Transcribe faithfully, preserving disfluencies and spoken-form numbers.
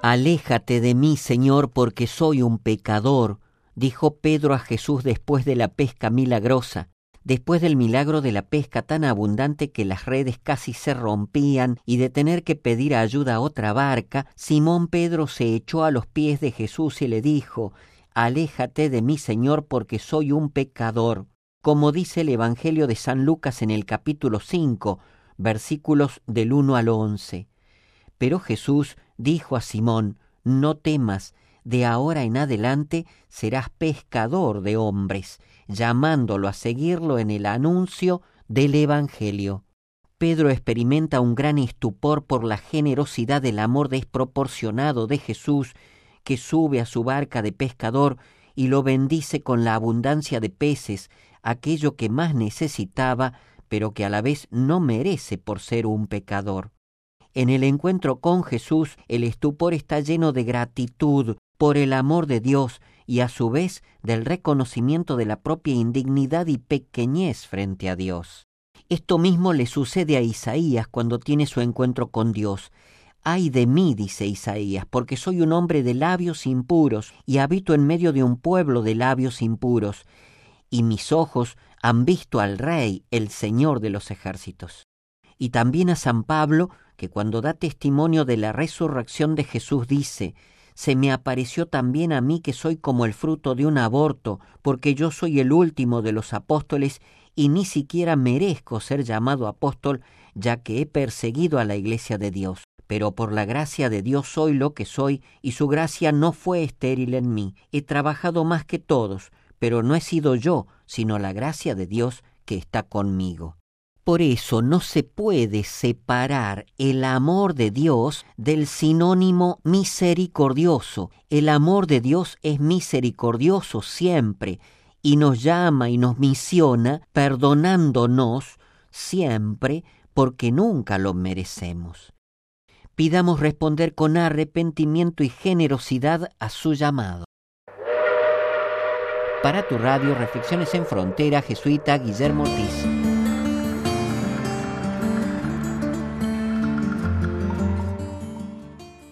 Aléjate de mí, Señor, porque soy un pecador, dijo Pedro a Jesús después de la pesca milagrosa. Después del milagro de la pesca tan abundante que las redes casi se rompían y de tener que pedir ayuda a otra barca, Simón Pedro se echó a los pies de Jesús y le dijo: «Aléjate de mí, Señor, porque soy un pecador», como dice el Evangelio de San Lucas en el capítulo cinco, versículos del uno al once. Pero Jesús dijo a Simón: «No temas, de ahora en adelante serás pescador de hombres», llamándolo a seguirlo en el anuncio del Evangelio. Pedro experimenta un gran estupor por la generosidad del amor desproporcionado de Jesús, que sube a su barca de pescador y lo bendice con la abundancia de peces, aquello que más necesitaba, pero que a la vez no merece por ser un pecador. En el encuentro con Jesús, el estupor está lleno de gratitud por el amor de Dios y a su vez del reconocimiento de la propia indignidad y pequeñez frente a Dios. Esto mismo le sucede a Isaías cuando tiene su encuentro con Dios. «Ay de mí», dice Isaías, «porque soy un hombre de labios impuros y habito en medio de un pueblo de labios impuros, y mis ojos han visto al Rey, el Señor de los ejércitos». Y también a San Pablo, que cuando da testimonio de la resurrección de Jesús dice: «Se me apareció también a mí que soy como el fruto de un aborto, porque yo soy el último de los apóstoles y ni siquiera merezco ser llamado apóstol, ya que he perseguido a la iglesia de Dios. Pero por la gracia de Dios soy lo que soy, y su gracia no fue estéril en mí. He trabajado más que todos, pero no he sido yo, sino la gracia de Dios que está conmigo». Por eso no se puede separar el amor de Dios del sinónimo misericordioso. El amor de Dios es misericordioso siempre y nos llama y nos misiona perdonándonos siempre porque nunca lo merecemos. Pidamos responder con arrepentimiento y generosidad a su llamado. Para tu radio, Reflexiones en Frontera, jesuita Guillermo Ortiz.